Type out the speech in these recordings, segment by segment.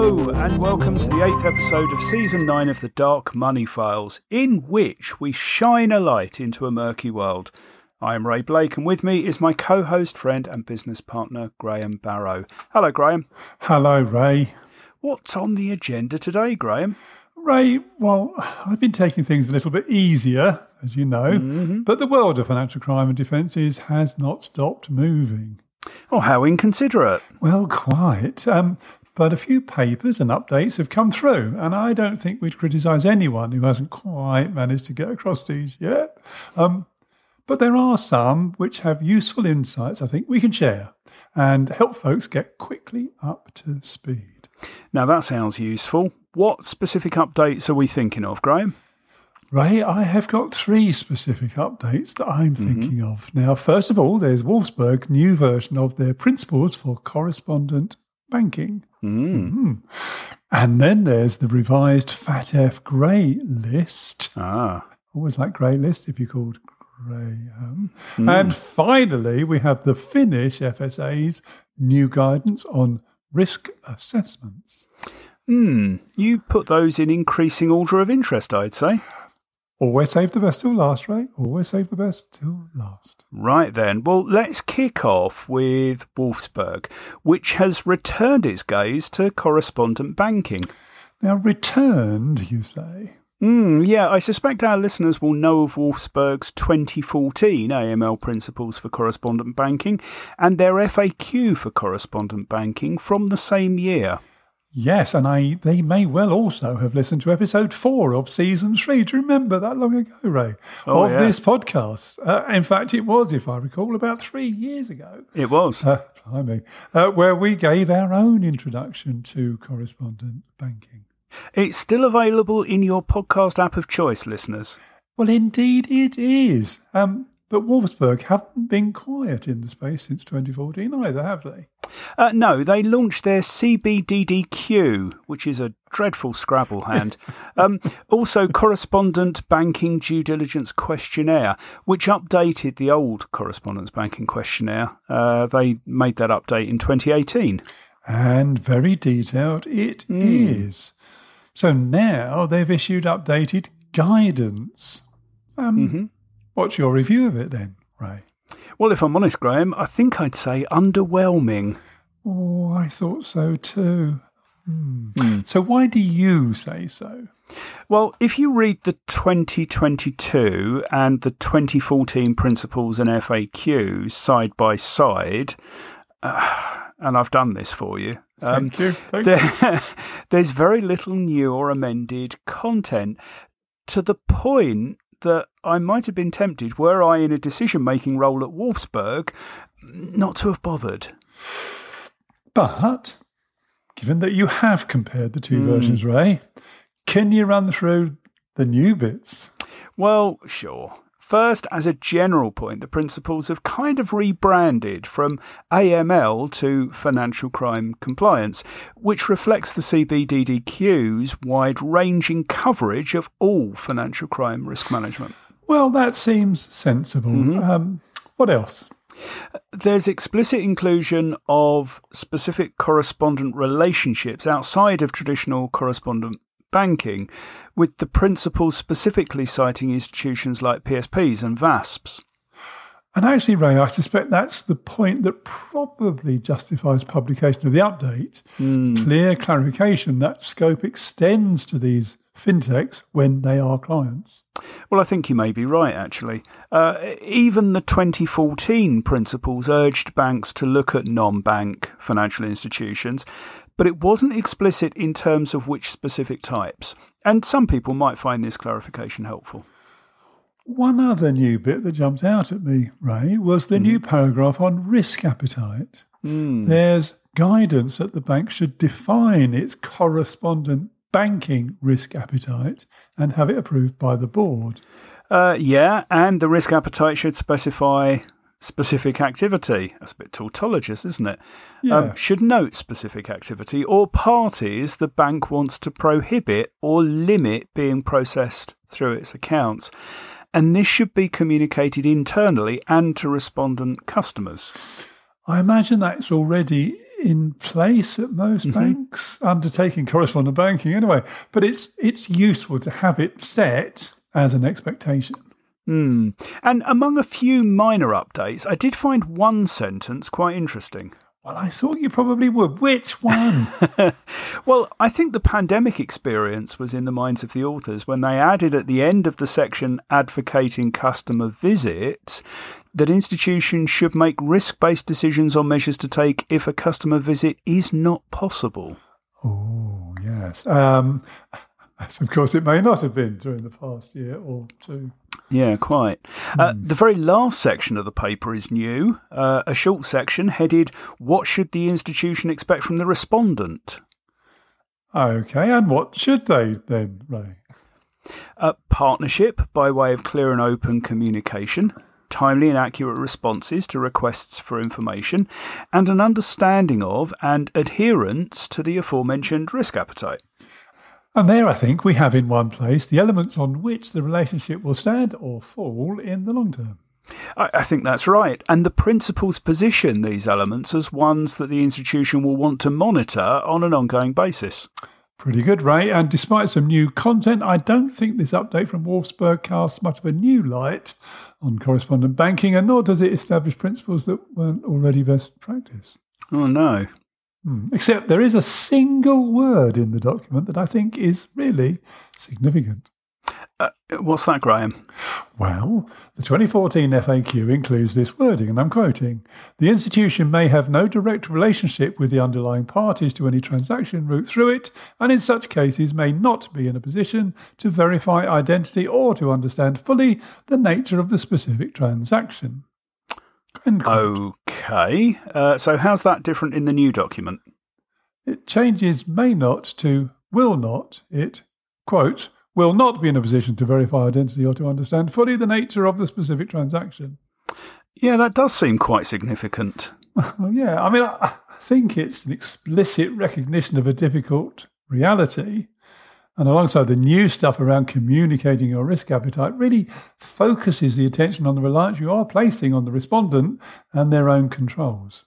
Hello, and welcome to the 8th episode of Season 9 of the Dark Money Files, in which we shine a light into a murky world. I am Ray Blake, and with me is my co-host, friend and business partner, Graham Barrow. Hello, Graham. Hello, Ray. What's on the agenda today, Graham? Ray, well, I've been taking things a little bit easier, as you know, but the world of financial crime and defences has not stopped moving. Oh, how inconsiderate. Well, quite. But a few papers and updates have come through, and I don't think we'd criticise anyone who hasn't quite managed to get across these yet. But there are some which have useful insights I think we can share and help folks get quickly up to speed. Now, that sounds useful. What specific updates are we thinking of, Graham? Ray, I have got three specific updates that I'm thinking of. Now, first of all, there's Wolfsburg's new version of their principles for correspondent banking. And then there's the revised FATF grey list. Always like grey list if you're called Graham. And finally, we have the Finnish FSA's new guidance on risk assessments. You put those in increasing order of interest, I'd say. Always save the best till last, Ray. Always save the best till last. Right then. Well, let's kick off with Wolfsburg, which has returned its gaze to correspondent banking. Now, returned, you say? Yeah, I suspect our listeners will know of Wolfsburg's 2014 AML Principles for Correspondent Banking and their FAQ for Correspondent Banking from the same year. Yes, and they may well also have listened to episode 4 of season 3. Do you remember that long ago, Ray? This podcast. In fact, it was, if I recall, about 3 years ago. It was. Where we gave our own introduction to correspondent banking. It's still available in your podcast app of choice, listeners. Well, indeed it is. But Wolfsburg haven't been quiet in the space since 2014 either, have they? No, they launched their CBDDQ, which is a dreadful Scrabble hand. Also, Correspondent Banking Due Diligence Questionnaire, which updated the old Correspondence Banking Questionnaire. They made that update in 2018. And very detailed it is. So now they've issued updated guidance. What's your review of it then, Ray? Well, if I'm honest, Graham, I think I'd say underwhelming. Oh, I thought so too. So why do you say so? Well, if you read the 2022 and the 2014 principles and FAQs side by side, and I've done this for you. Thank you. There's very little new or amended content, to the point that I might have been tempted, were I in a decision-making role at Wolfsburg, not to have bothered. But, given that you have compared the two versions, Ray, can you run through the new bits? Well, sure. First, as a general point, the principles have kind of rebranded from AML to financial crime compliance, which reflects the CBDDQ's wide-ranging coverage of all financial crime risk management. Well, that seems sensible. What else? There's explicit inclusion of specific correspondent relationships outside of traditional correspondent banking, with the principles specifically citing institutions like PSPs and VASPs. And actually, Ray, I suspect that's the point that probably justifies publication of the update. Clear clarification that scope extends to these fintechs when they are clients. Well, I think you may be right, actually. Even the 2014 principles urged banks to look at non-bank financial institutions, but it wasn't explicit in terms of which specific types. And some people might find this clarification helpful. One other new bit that jumped out at me, Ray, was the new paragraph on risk appetite. There's guidance that the bank should define its correspondent banking risk appetite and have it approved by the board. And the risk appetite should specify specific activity. That's a bit tautologous, isn't it? Yeah. Should note specific activity or parties the bank wants to prohibit or limit being processed through its accounts. And this should be communicated internally and to respondent customers. I imagine that's already in place at most banks undertaking correspondent banking anyway. But it's useful to have it set as an expectation. And among a few minor updates, I did find one sentence quite interesting. Well, I thought you probably would. Which one? Well, I think the pandemic experience was in the minds of the authors when they added at the end of the section advocating customer visits that institutions should make risk-based decisions on measures to take if a customer visit is not possible. Oh, yes. As of course it may not have been during the past year or two. Yeah, quite. The very last section of the paper is new, a short section headed, "What should the institution expect from the respondent?" Okay, and what should they then, Ray? Partnership by way of clear and open communication, timely and accurate responses to requests for information, and an understanding of and adherence to the aforementioned risk appetite. And there, I think, we have in one place the elements on which the relationship will stand or fall in the long term. I think that's right. And the principals position these elements as ones that the institution will want to monitor on an ongoing basis. Pretty good, Ray. And despite some new content, I don't think this update from Wolfsburg casts much of a new light on correspondent banking, and nor does it establish principles that weren't already best practice. Oh, no. Except there is a single word in the document that I think is really significant. What's that, Graham? Well, the 2014 FAQ includes this wording, and I'm quoting, "The institution may have no direct relationship with the underlying parties to any transaction route through it, and in such cases may not be in a position to verify identity or to understand fully the nature of the specific transaction." Okay. So how's that different in the new document? It changes may not to will not. It, quote, "will not be in a position to verify identity or to understand fully the nature of the specific transaction." Yeah, that does seem quite significant. Yeah, I mean, I think it's an explicit recognition of a difficult reality. And alongside the new stuff around communicating your risk appetite, really focuses the attention on the reliance you are placing on the respondent and their own controls.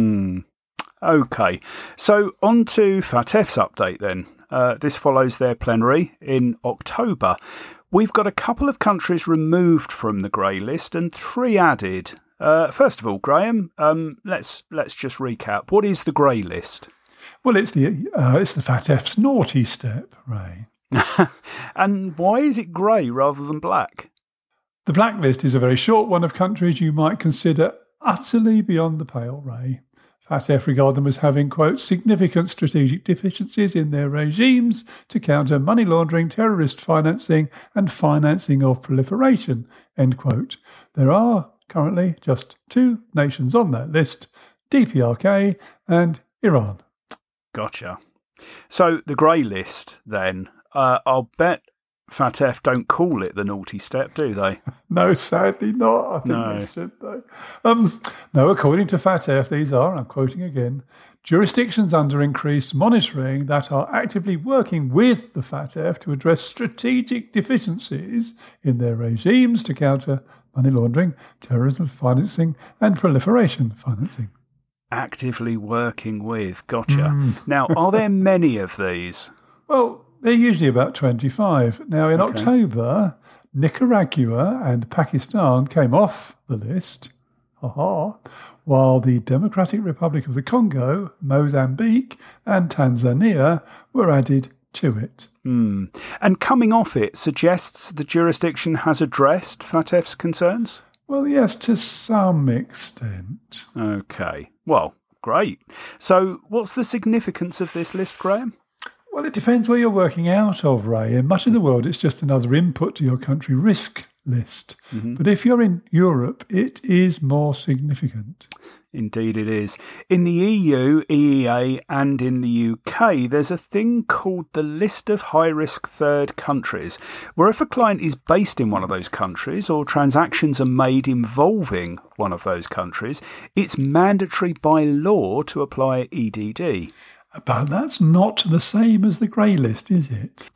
Okay, so on to FATF's update then. This follows their plenary in October. We've got a couple of countries removed from the grey list and 3 added. First of all, Graham, let's just recap. What is the grey list? Well, it's the FATF's naughty step, Ray. And why is it grey rather than black? The blacklist is a very short one of countries you might consider utterly beyond the pale, Ray. FATF regard them as having, quote, "significant strategic deficiencies in their regimes to counter money laundering, terrorist financing and financing of proliferation," end quote. There are currently just 2 nations on that list, DPRK and Iran. Gotcha. So the grey list, then. I'll bet FATF don't call it the naughty step, do they? No, sadly not. I think they should, though. No, according to FATF, these are, I'm quoting again, "jurisdictions under increased monitoring that are actively working with the FATF to address strategic deficiencies in their regimes to counter money laundering, terrorism financing and proliferation financing." Actively working with. Gotcha. Now, are there many of these? Well, they're usually about 25. Now, in October, Nicaragua and Pakistan came off the list, while the Democratic Republic of the Congo, Mozambique and Tanzania were added to it. And coming off it suggests the jurisdiction has addressed FATF's concerns? Well, yes, to some extent. Okay. Well, great. So what's the significance of this list, Graham? Well, it depends where you're working out of, Ray. In much of the world, it's just another input to your country risk list. But if you're in Europe, it is more significant. Indeed it is. In the EU, EEA and in the UK, there's a thing called the List of High-Risk Third Countries, where if a client is based in one of those countries or transactions are made involving one of those countries, it's mandatory by law to apply EDD. But that's not the same as the grey list, is it?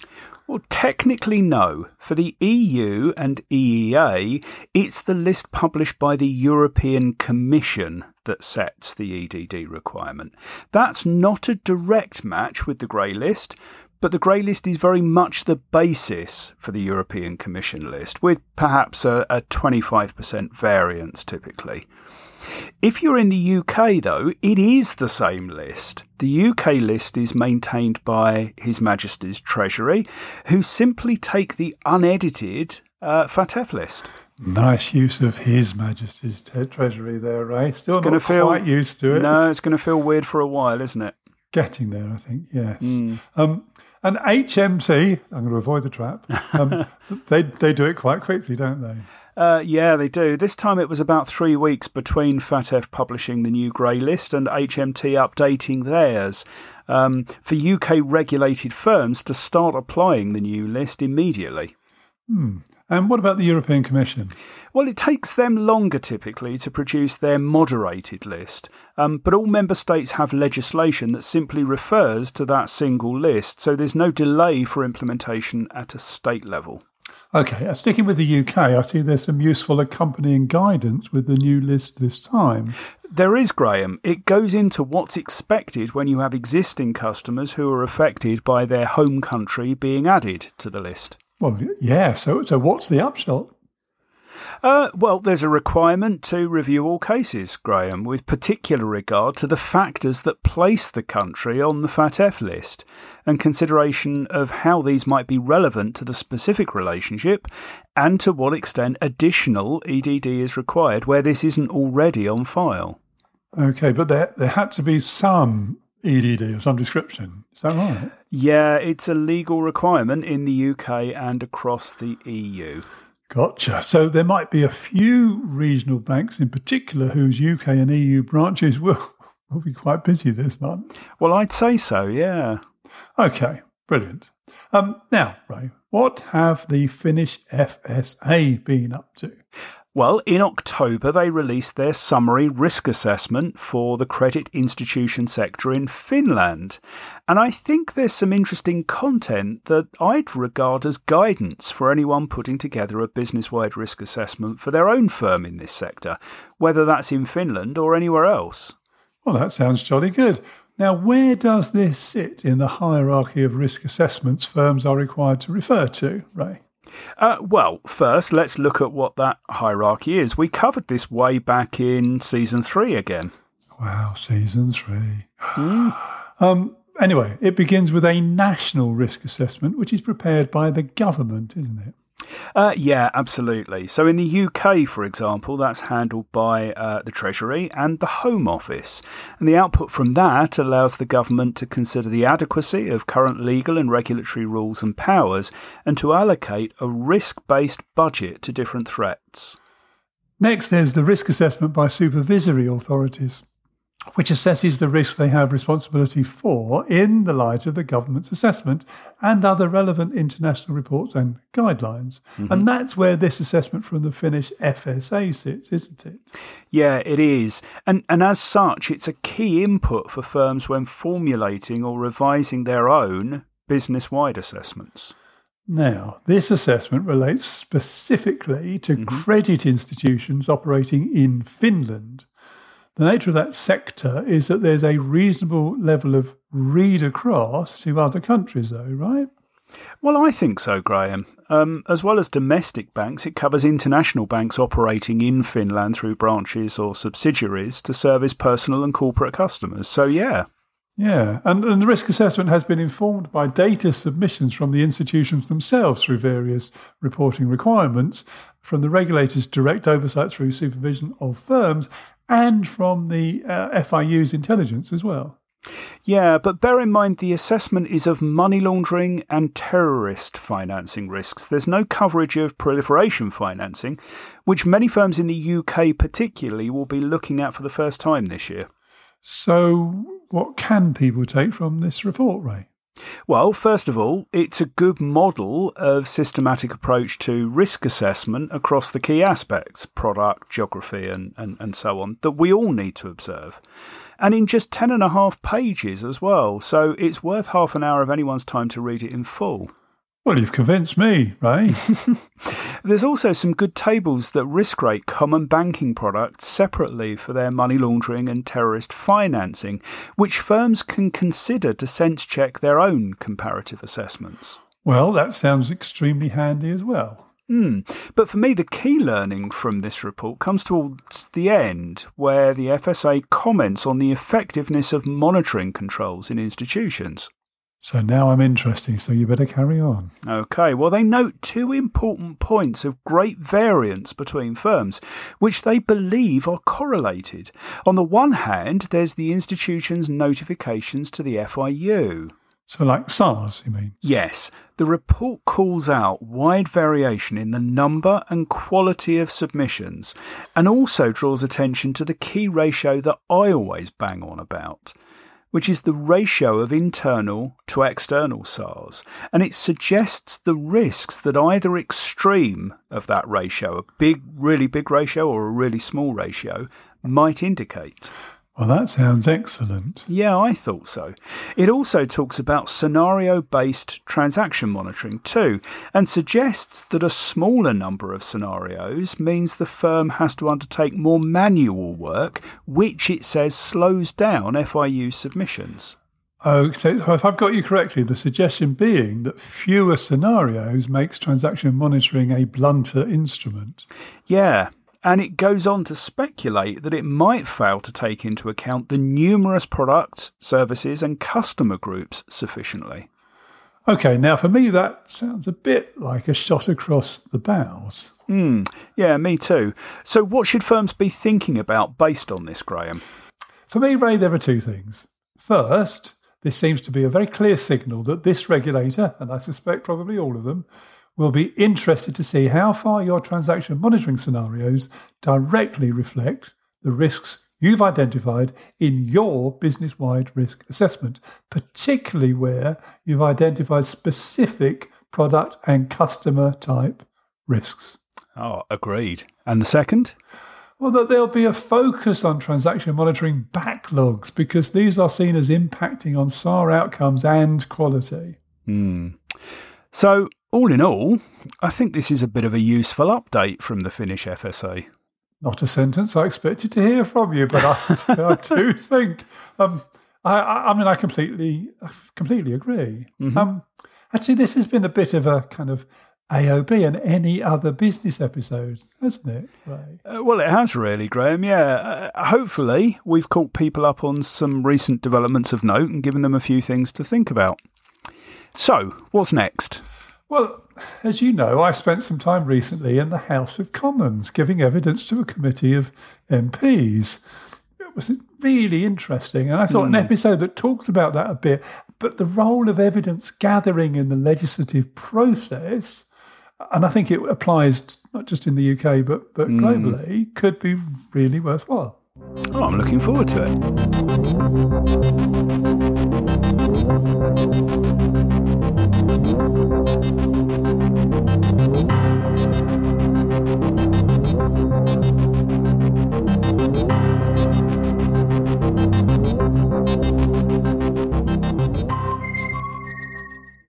Well, technically no. For the EU and EEA, it's the list published by the European Commission that sets the EDD requirement. That's not a direct match with the grey list, but the grey list is very much the basis for the European Commission list, with perhaps a 25% variance typically. If you're in the UK, though, it is the same list. The UK list is maintained by His Majesty's Treasury, who simply take the unedited FATF list. Nice use of His Majesty's Treasury there, Ray. Still not quite used to it. No, it's going to feel weird for a while, isn't it? Getting there, I think, yes. And HMT, I'm going to avoid the trap, they do it quite quickly, don't they? Yeah, they do. This time it was about 3 weeks between FATF publishing the new grey list and HMT updating theirs for UK regulated firms to start applying the new list immediately. And what about the European Commission? Well, it takes them longer typically to produce their moderated list, but all member states have legislation that simply refers to that single list, so there's no delay for implementation at a state level. OK, sticking with the UK, I see there's some useful accompanying guidance with the new list this time. There is, Graham. It goes into what's expected when you have existing customers who are affected by their home country being added to the list. Well, yeah, so what's the upshot? Well, there's a requirement to review all cases, Graham, with particular regard to the factors that place the country on the FATF list and consideration of how these might be relevant to the specific relationship and to what extent additional EDD is required where this isn't already on file. OK, but there had to be some EDD of some description. Is that right? Yeah, it's a legal requirement in the UK and across the EU. Gotcha. So there might be a few regional banks in particular whose UK and EU branches will be quite busy this month. Well, I'd say so, yeah. OK, brilliant. Now, Ray, what have the Finnish FSA been up to? Well, in October, they released their summary risk assessment for the credit institution sector in Finland. And I think there's some interesting content that I'd regard as guidance for anyone putting together a business-wide risk assessment for their own firm in this sector, whether that's in Finland or anywhere else. Well, that sounds jolly good. Now, where does this sit in the hierarchy of risk assessments firms are required to refer to, Ray? Well, first, let's look at what that hierarchy is. We covered this way back in Season 3 again. Wow, Season 3. Anyway, it begins with a national risk assessment, which is prepared by the government, isn't it? Yeah, absolutely. So in the UK, for example, that's handled by the Treasury and the Home Office. And the output from that allows the government to consider the adequacy of current legal and regulatory rules and powers and to allocate a risk-based budget to different threats. Next, there's the risk assessment by supervisory authorities, which assesses the risks they have responsibility for in the light of the government's assessment and other relevant international reports and guidelines. Mm-hmm. And that's where this assessment from the Finnish FSA sits, isn't it? Yeah, it is. And as such, it's a key input for firms when formulating or revising their own business-wide assessments. Now, this assessment relates specifically to credit institutions operating in Finland. The nature of that sector is that there's a reasonable level of read across to other countries, though, right? Well, I think so, Graham. As well as domestic banks, it covers international banks operating in Finland through branches or subsidiaries to service personal and corporate customers. So, yeah. Yeah, and the risk assessment has been informed by data submissions from the institutions themselves through various reporting requirements, from the regulator's direct oversight through supervision of firms, and from the FIU's intelligence as well. Yeah, but bear in mind the assessment is of money laundering and terrorist financing risks. There's no coverage of proliferation financing, which many firms in the UK particularly will be looking at for the first time this year. So what can people take from this report, Ray? Well, first of all, it's a good model of systematic approach to risk assessment across the key aspects, product, geography and so on, that we all need to observe. And in just 10.5 pages as well, so it's worth half an hour of anyone's time to read it in full. Well, you've convinced me, Ray. There's also some good tables that risk rate common banking products separately for their money laundering and terrorist financing, which firms can consider to sense check their own comparative assessments. Well, that sounds extremely handy as well. But for me, the key learning from this report comes towards the end, where the FSA comments on the effectiveness of monitoring controls in institutions. So now I'm interested, so you better carry on. OK, well, they note two important points of great variance between firms, which they believe are correlated. On the one hand, there's the institution's notifications to the FIU. So like SARS, you mean? Yes. The report calls out wide variation in the number and quality of submissions, and also draws attention to the key ratio that I always bang on about, which is the ratio of internal to external SARS, and it suggests the risks that either extreme of that ratio, a big, really big ratio or a really small ratio, might indicate. Well, that sounds excellent. Yeah, I thought so. It also talks about scenario-based transaction monitoring too, and suggests that a smaller number of scenarios means the firm has to undertake more manual work, which it says slows down FIU submissions. Oh, so if I've got you correctly, the suggestion being that fewer scenarios makes transaction monitoring a blunter instrument. Yeah. And it goes on to speculate that it might fail to take into account the numerous products, services and customer groups sufficiently. OK, now for me that sounds a bit like a shot across the bows. Yeah, me too. So what should firms be thinking about based on this, Graham? For me, Ray, there are two things. First, this seems to be a very clear signal that this regulator, and I suspect probably all of them, will be interested to see how far your transaction monitoring scenarios directly reflect the risks you've identified in your business-wide risk assessment, particularly where you've identified specific product and customer type risks. Oh, agreed. And the second? Well, that there'll be a focus on transaction monitoring backlogs because these are seen as impacting on SAR outcomes and quality. So, all in all, I think this is a bit of a useful update from the Finnish FSA. Not a sentence I expected to hear from you, but I do think, I completely agree. Actually, this has been a bit of a kind of AOB and any other business episode, hasn't it, Ray? Well, it has really, Graham, yeah. Hopefully, we've caught people up on some recent developments of note and given them a few things to think about. So, what's next? Well, as you know, I spent some time recently in the House of Commons giving evidence to a committee of MPs. It was really interesting, and I thought an episode that talks about that a bit, but the role of evidence gathering in the legislative process, and I think it applies not just in the UK but globally, could be really worthwhile. Oh, I'm looking forward to it.